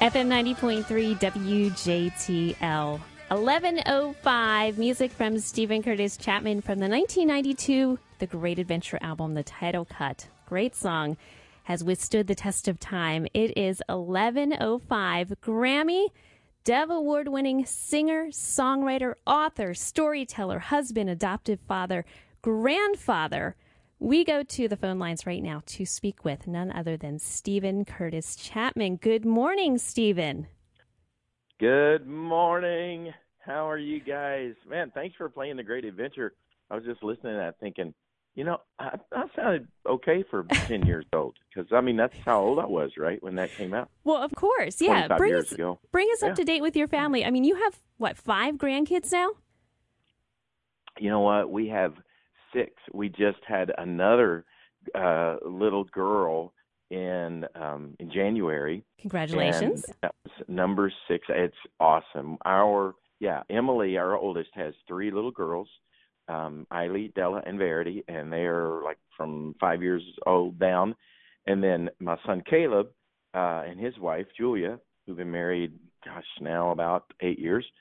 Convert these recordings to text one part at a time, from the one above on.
FM 90.3 WJTL. 11:05, music from Steven Curtis Chapman from the 1992 The Great Adventure album, The Title Cut. Great song, has withstood the test of time. It is 11:05. Grammy, Dove Award-winning singer, songwriter, author, storyteller, husband, adoptive father, grandfather. We go to the phone lines right now to speak with none other than Steven Curtis Chapman. Good morning, Steven. Good morning. How are you guys? Man, thanks for playing The Great Adventure. I was just listening to that thinking, you know, I sounded okay for 10 years old because, I mean, that's how old I was, right, when that came out. Well, of course, yeah. 25 years ago. Bring us up to date with your family. I mean, you have, 5 grandkids now? You know what? We have 6. We just had another little girl in January. Congratulations. And that was number 6. It's awesome. Emily, our oldest, has 3 little girls, Eiley, Della, and Verity, and they are like from 5 years old down. And then my son Caleb and his wife Julia, who've been married, now about 9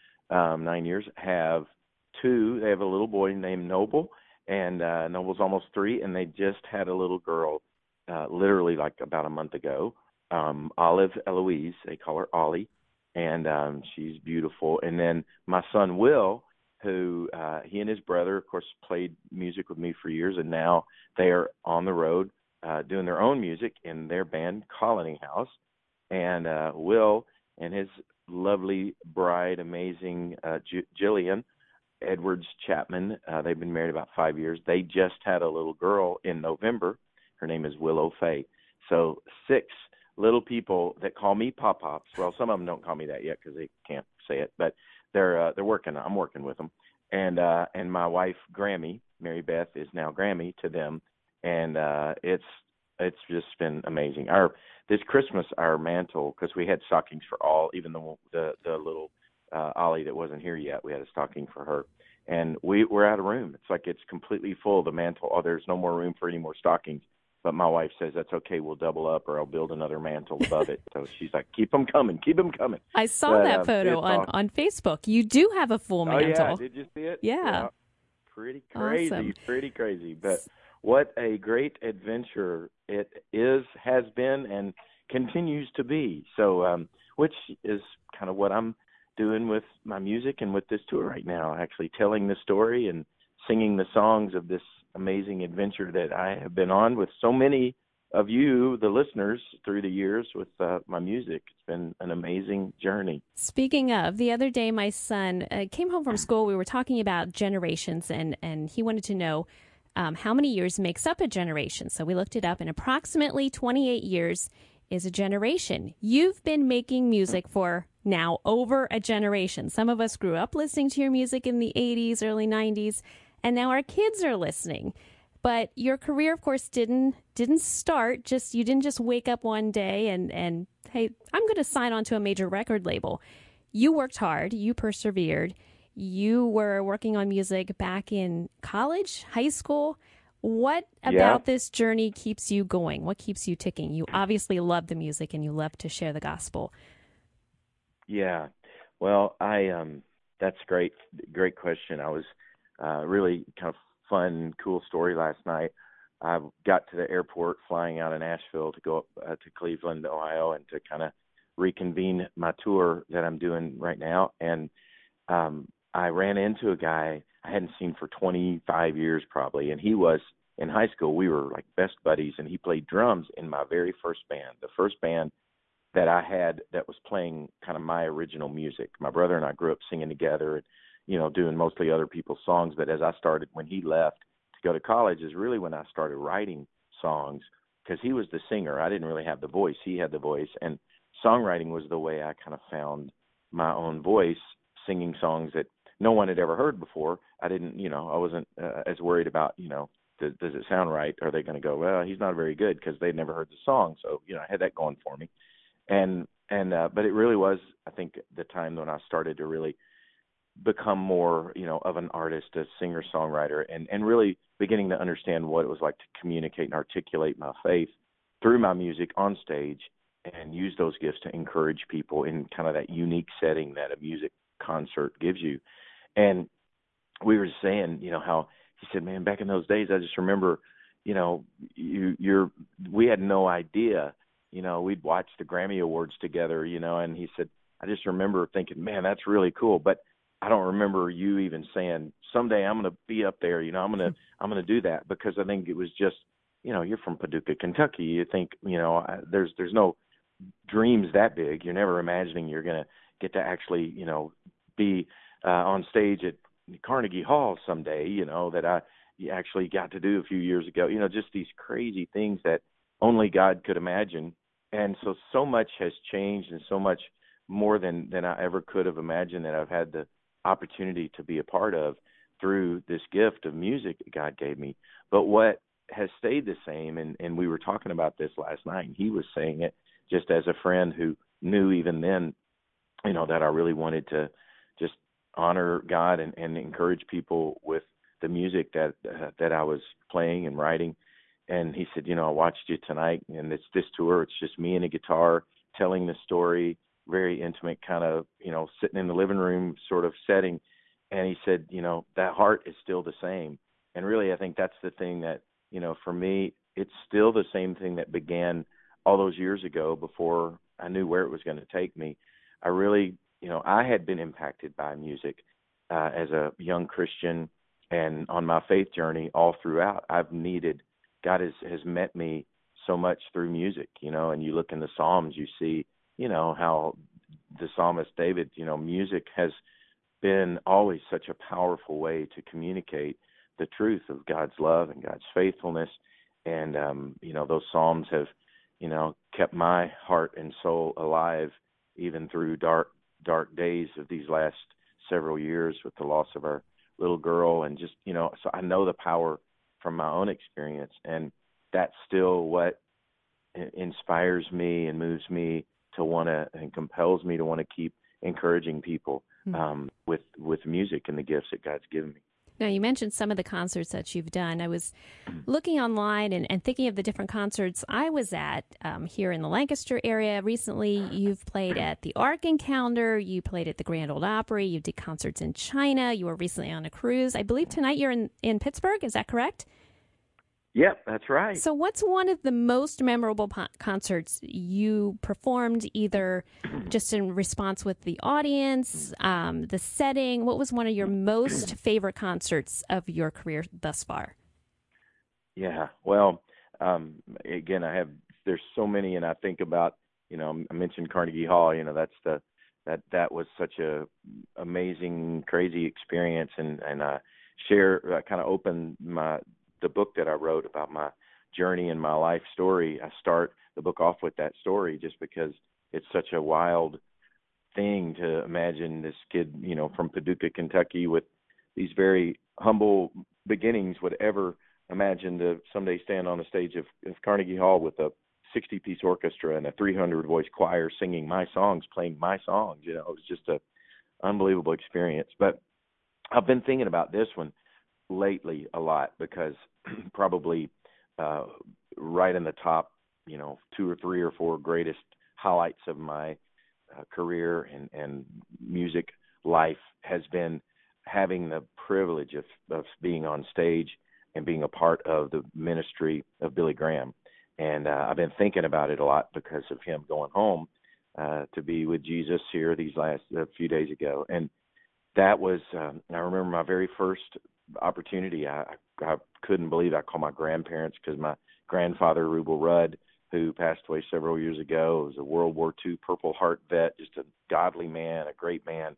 years, have 2. They have a little boy named Noble, and Noble's almost 3, and they just had a little girl literally like about a month ago, Olive Eloise. They call her Ollie, and she's beautiful. And then my son Will, who he and his brother, of course, played music with me for years, and now they are on the road doing their own music in their band, Colony House. And Will and his lovely bride, amazing Jillian Edwards Chapman, they've been married about 5 years. They just had a little girl in November. Her name is Willow Faye. So 6 little people that call me Pop-Pops. Well, some of them don't call me that yet because they can't say it, but they're working. I'm working with them. And my wife, Grammy, Mary Beth, is now Grammy to them. And it's just been amazing. This Christmas, our mantle, because we had stockings for all, even the little Ollie that wasn't here yet, we had a stocking for her. And we're out of room. It's like it's completely full, the mantle. Oh, there's no more room for any more stockings. But my wife says, that's okay, we'll double up or I'll build another mantle above it. So she's like, keep them coming. I saw that photo on Facebook. You do have a full mantle. Oh, yeah. Did you see it? Yeah. Pretty crazy. Awesome. Pretty crazy. But what a great adventure it has been, and continues to be. So, which is kind of what I'm doing with my music and with this tour right now, actually telling the story and singing the songs of this amazing adventure that I have been on with so many of you, the listeners, through the years with my music. It's been an amazing journey. Speaking of, the other day my son came home from school. We were talking about generations, and he wanted to know how many years makes up a generation. So we looked it up, and approximately 28 years is a generation. You've been making music for now over a generation. Some of us grew up listening to your music in the 80s, early 90s, and now our kids are listening. But your career, of course, didn't start. You didn't just wake up one day and hey, I'm going to sign on to a major record label. You worked hard. You persevered. You were working on music back in college, high school. What about this journey keeps you going? What keeps you ticking? You obviously love the music and you love to share the gospel. Yeah. Well, that's great. Great question. I was really kind of fun, cool story last night. I got to the airport flying out of Nashville to go up to Cleveland, Ohio, and to kind of reconvene my tour that I'm doing right now. And I ran into a guy I hadn't seen for 25 years probably, and he was in high school. We were like best buddies, and he played drums in my very first band, the first band that I had that was playing kind of my original music. My brother and I grew up singing together and, doing mostly other people's songs. But as I started, when he left to go to college, is really when I started writing songs, because he was the singer. I didn't really have the voice. He had the voice. And songwriting was the way I kind of found my own voice, singing songs that no one had ever heard before. I didn't, I wasn't as worried about, does it sound right? Are they going to go, well, he's not very good, because they'd never heard the song. So, I had that going for me. But it really was, I think, the time when I started to really become more, of an artist, a singer-songwriter, and really beginning to understand what it was like to communicate and articulate my faith through my music on stage and use those gifts to encourage people in kind of that unique setting that a music concert gives you. And we were saying, how he said, man, back in those days, I just remember, we had no idea, we'd watch the Grammy Awards together, and he said, I just remember thinking, man, that's really cool. But I don't remember you even saying someday I'm going to be up there, I'm going to do that, because I think it was just, you're from Paducah, Kentucky. You think, there's no dreams that big. You're never imagining you're going to get to actually, be on stage at Carnegie Hall someday, that I actually got to do a few years ago, just these crazy things that only God could imagine. And so much has changed, and so much more than I ever could have imagined that I've had the opportunity to be a part of through this gift of music that God gave me. But what has stayed the same, and we were talking about this last night, and he was saying it just as a friend who knew even then, that I really wanted to just honor God and encourage people with the music that I was playing and writing. And he said, I watched you tonight, and it's this tour. It's just me and a guitar telling the story, very intimate kind of, sitting in the living room sort of setting. And he said, that heart is still the same. And really, I think that's the thing that, for me, it's still the same thing that began all those years ago before I knew where it was going to take me. I really, I had been impacted by music as a young Christian, and on my faith journey all throughout. God has met me so much through music, and you look in the Psalms, you see, how the psalmist David, music has been always such a powerful way to communicate the truth of God's love and God's faithfulness. And, those Psalms have, kept my heart and soul alive even through dark days of these last several years with the loss of our little girl. And just, so I know the power from my own experience, and that's still what inspires me and moves me to want to, and compels me to want to keep encouraging people with music and the gifts that God's given me. Now, you mentioned some of the concerts that you've done. I was looking online and thinking of the different concerts I was at here in the Lancaster area recently. You've played at the Ark Encounter. You played at the Grand Ole Opry. You did concerts in China. You were recently on a cruise. I believe tonight you're in Pittsburgh. Is that correct? Yep, that's right. So what's one of the most memorable concerts you performed, either just in response with the audience, the setting? What was one of your most favorite concerts of your career thus far? Yeah, well, again, there's so many, and I think about, I mentioned Carnegie Hall, that was such a amazing, crazy experience, and I kind of opened the book that I wrote about my journey and my life story. I start the book off with that story just because it's such a wild thing to imagine this kid, from Paducah, Kentucky, with these very humble beginnings would ever imagine to someday stand on the stage of Carnegie Hall with a 60-piece orchestra and a 300-voice choir singing my songs, playing my songs. It was just an unbelievable experience. But I've been thinking about this one lately a lot because probably right in the top, 2 or 3 or 4 greatest highlights of my career and music life has been having the privilege of being on stage and being a part of the ministry of Billy Graham. And I've been thinking about it a lot because of him going home to be with Jesus here these last few days ago. And that was, I remember my very first opportunity. I couldn't believe I called my grandparents because my grandfather, Rubel Rudd, who passed away several years ago, was a World War II Purple Heart vet, just a godly man, a great man.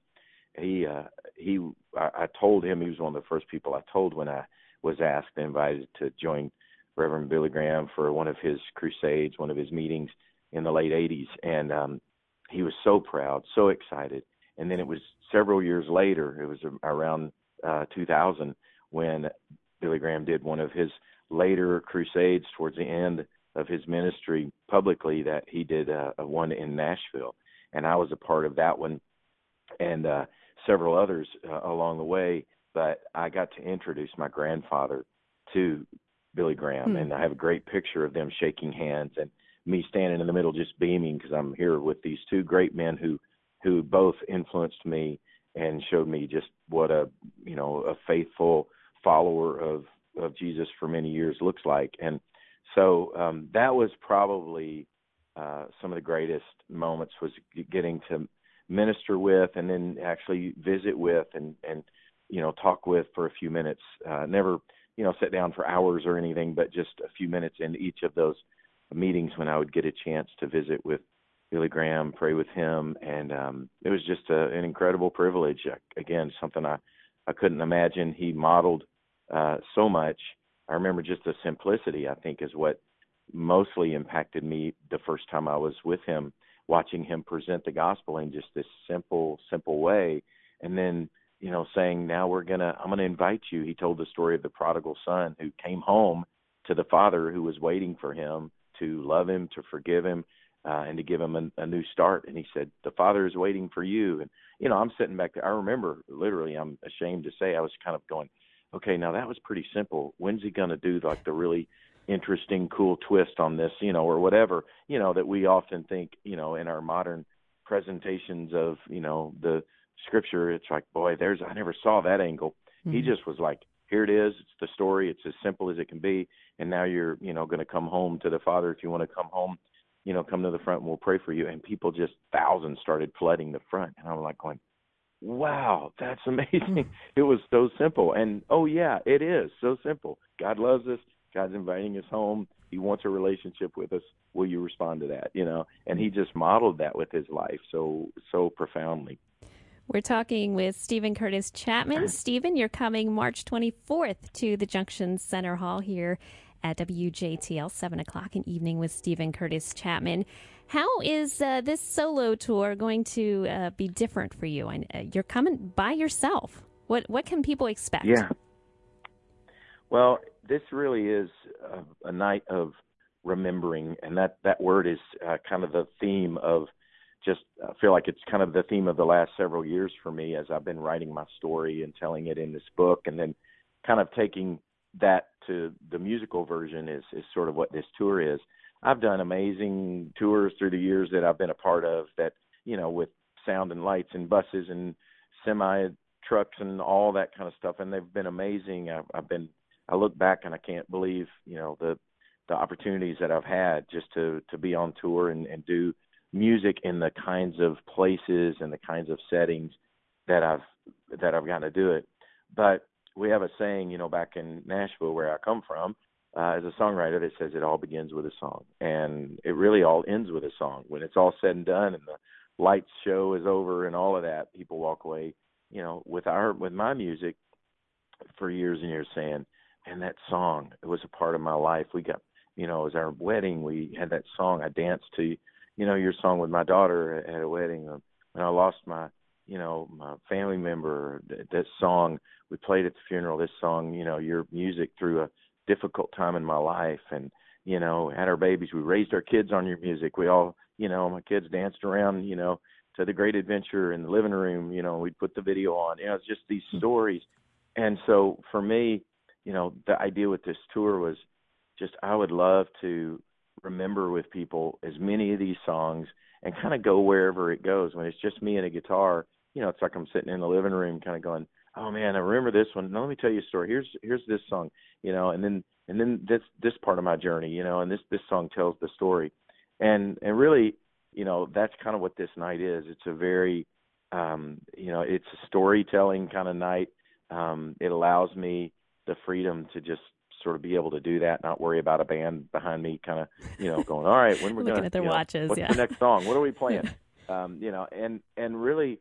I told him, he was one of the first people I told when I was asked and invited to join Reverend Billy Graham for one of his crusades, one of his meetings in the late 80s. And he was so proud, so excited. And then it was several years later, it was around 2000, when Billy Graham did one of his later crusades towards the end of his ministry publicly, that he did one in Nashville. And I was a part of that one and several others along the way. But I got to introduce my grandfather to Billy Graham, and I have a great picture of them shaking hands. And me standing in the middle just beaming because I'm here with these two great men who both influenced me and showed me just what a faithful follower of Jesus for many years looks like. And so that was probably some of the greatest moments, was getting to minister with and then actually visit with and talk with for a few minutes. Never sit down for hours or anything, but just a few minutes in each of those meetings when I would get a chance to visit with Billy Graham, pray with him, and it was just an incredible privilege. Again, something I couldn't imagine. He modeled so much. I remember just the simplicity, I think, is what mostly impacted me the first time I was with him, watching him present the gospel in just this simple way. And then, saying, now I'm going to invite you. He told the story of the prodigal son who came home to the father who was waiting for him to love him, to forgive him, and to give him a new start. And he said, the Father is waiting for you. And, I'm sitting back there. I remember literally, I'm ashamed to say, I was kind of going, okay, now that was pretty simple. When's he going to do like the really interesting, cool twist on this, or whatever, that we often think, in our modern presentations of, the scripture. It's like, boy, I never saw that angle. Mm-hmm. He just was like, here it is. It's the story. It's as simple as it can be. And now you're, going to come home to the Father. If you want to come home, come to the front and we'll pray for you. And people, just thousands, started flooding the front. And I was like going, wow, that's amazing. It was so simple. And, oh, yeah, it is so simple. God loves us. God's inviting us home. He wants a relationship with us. Will you respond to that? And he just modeled that with his life so profoundly. We're talking with Steven Curtis Chapman. Steven, you're coming March 24th to the Junction Center Hall here at WJTL, 7 o'clock in evening with Steven Curtis Chapman. How is this solo tour going to be different for you? And you're coming by yourself. What can people expect? Yeah. Well, this really is a night of remembering, and that word is kind of the theme of I feel like it's kind of the theme of the last several years for me as I've been writing my story and telling it in this book, and then kind of taking that to the musical version is sort of what this tour is. I've done amazing tours through the years that I've been a part of that, with sound and lights and buses and semi trucks and all that kind of stuff. And they've been amazing. I look back and I can't believe, the opportunities that I've had just to be on tour and do music in the kinds of places and the kinds of settings that I've gotten to do it. But we have a saying, back in Nashville where I come from, as a songwriter, that says it all begins with a song. And it really all ends with a song. When it's all said and done and the lights show is over and all of that, people walk away, with my music for years and years saying, and that song, it was a part of my life. We got, it was our wedding. We had that song. I danced to, your song with my daughter at a wedding. When I lost my family member, this song, we played at the funeral, this song, your music through a difficult time in my life. And, had our babies, we raised our kids on your music. We all, my kids danced around, to The Great Adventure in the living room, we'd put the video on, it's just these stories. And so for me, the idea with this tour was just, I would love to remember with people as many of these songs and kind of go wherever it goes. When it's just me and a guitar, it's like I'm sitting in the living room kind of going, oh man, I remember this one. Now let me tell you a story. Here's this song, and then this part of my journey, and this song tells the story. And really, that's kind of what this night is. It's a very, it's a storytelling kind of night. It allows me the freedom to just sort of be able to do that, not worry about a band behind me kind of, going, all right, when we're looking at their watches, what's the next song? What are we playing? And really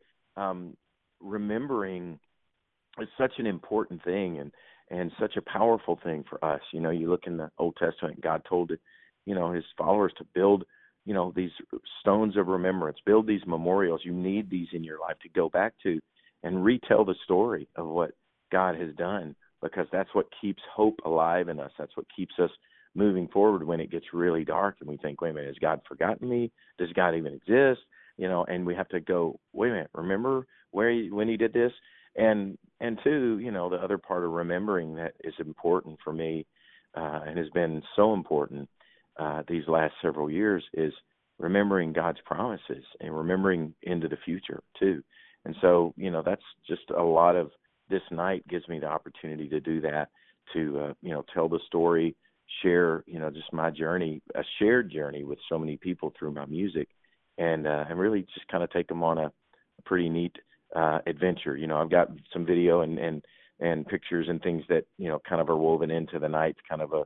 remembering is such an important thing and such a powerful thing for us. You look in the Old Testament, God told his followers to build, these stones of remembrance, build these memorials. You need these in your life to go back to and retell the story of what God has done, because that's what keeps hope alive in us. That's what keeps us moving forward when it gets really dark and we think, wait a minute, has God forgotten me? Does God even exist? And we have to go, wait a minute, remember when he did this? And two, the other part of remembering that is important for me and has been so important these last several years is remembering God's promises and remembering into the future too. And so, that's just a lot of this night gives me the opportunity to do that, to, tell the story, share, just my journey, a shared journey with so many people through my music, and really just kind of take them on a pretty neat adventure. I've got some video and pictures and things that, kind of are woven into the night, kind of a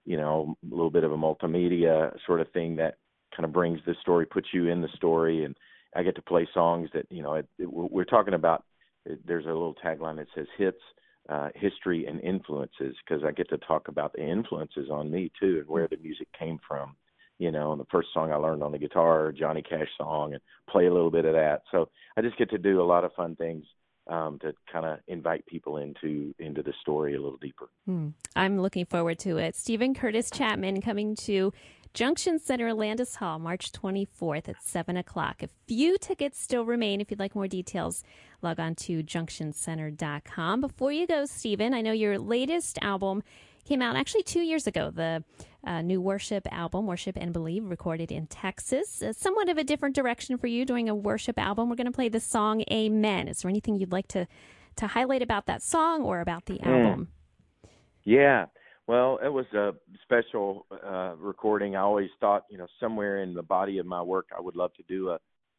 little bit of a multimedia sort of thing that kind of brings the story, puts you in the story. And I get to play songs that, we're talking about. There's a little tagline that says hits, history, and influences, because I get to talk about the influences on me too, and where the music came from. And the first song I learned on the guitar, Johnny Cash song, and play a little bit of that. So I just get to do a lot of fun things to kind of invite people into the story a little deeper. I'm looking forward to it. Steven Curtis Chapman coming to Junction Center, Landis Hall, March 24th at 7 o'clock. A few tickets still remain. If you'd like more details, log on to junctioncenter.com. Before you go, Steven, I know your latest album came out actually 2 years ago, the new worship album, Worship and Believe, recorded in Texas. Somewhat of a different direction for you doing a worship album. We're going to play the song Amen. Is there anything you'd like to highlight about that song or about the album? Yeah. Well, it was a special recording. I always thought, somewhere in the body of my work, I would love to do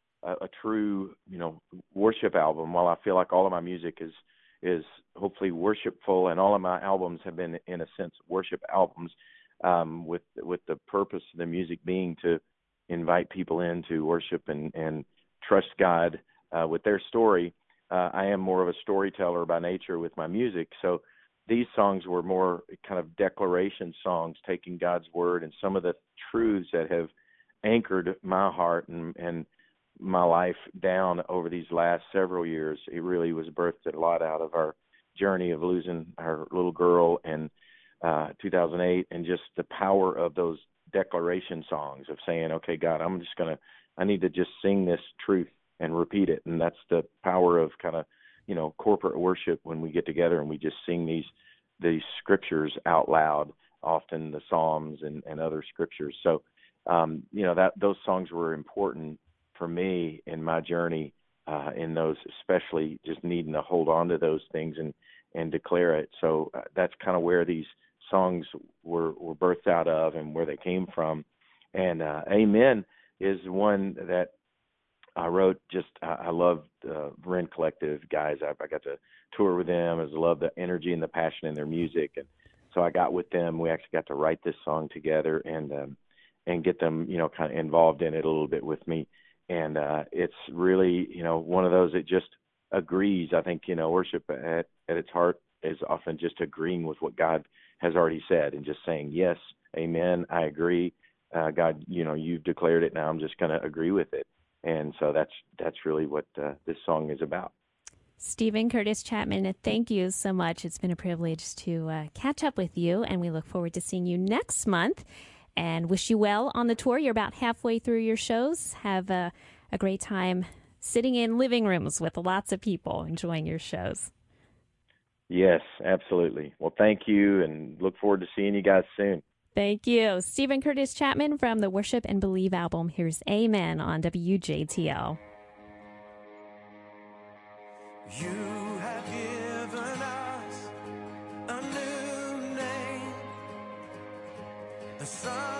a true, worship album. While I feel like all of my music is hopefully worshipful, and all of my albums have been, in a sense, worship albums, with the purpose of the music being to invite people in to worship and trust God with their story. I am more of a storyteller by nature with my music, so these songs were more kind of declaration songs, taking God's word and some of the truths that have anchored my heart and my life down over these last several years. It really was birthed a lot out of our journey of losing our little girl in 2008, and just the power of those declaration songs of saying, okay, God, I need to just sing this truth and repeat it. And that's the power of kind of, corporate worship, when we get together and we just sing these scriptures out loud, often the Psalms and other scriptures. So, those songs were important for me in my journey, in those, especially just needing to hold on to those things and declare it. So that's kind of where these songs were birthed out of and where they came from. And Amen is one that I wrote. I love the Ren Collective guys. I got to tour with them. I love the energy and the passion in their music, and so I got with them. We actually got to write this song together and get them, kind of involved in it a little bit with me. And it's really, one of those that just agrees. I think, worship at its heart is often just agreeing with what God has already said and just saying, yes, amen, I agree. God, you've declared it. Now I'm just going to agree with it. And so that's really what this song is about. Steven Curtis Chapman, thank you so much. It's been a privilege to catch up with you, and we look forward to seeing you next month, and wish you well on the tour. You're about halfway through your shows. Have a great time sitting in living rooms with lots of people enjoying your shows. Yes, absolutely. Well, thank you, and look forward to seeing you guys soon. Thank you. Steven Curtis Chapman from the Worship and Believe album. Here's Amen on WJTL. You have given us a new name, a son.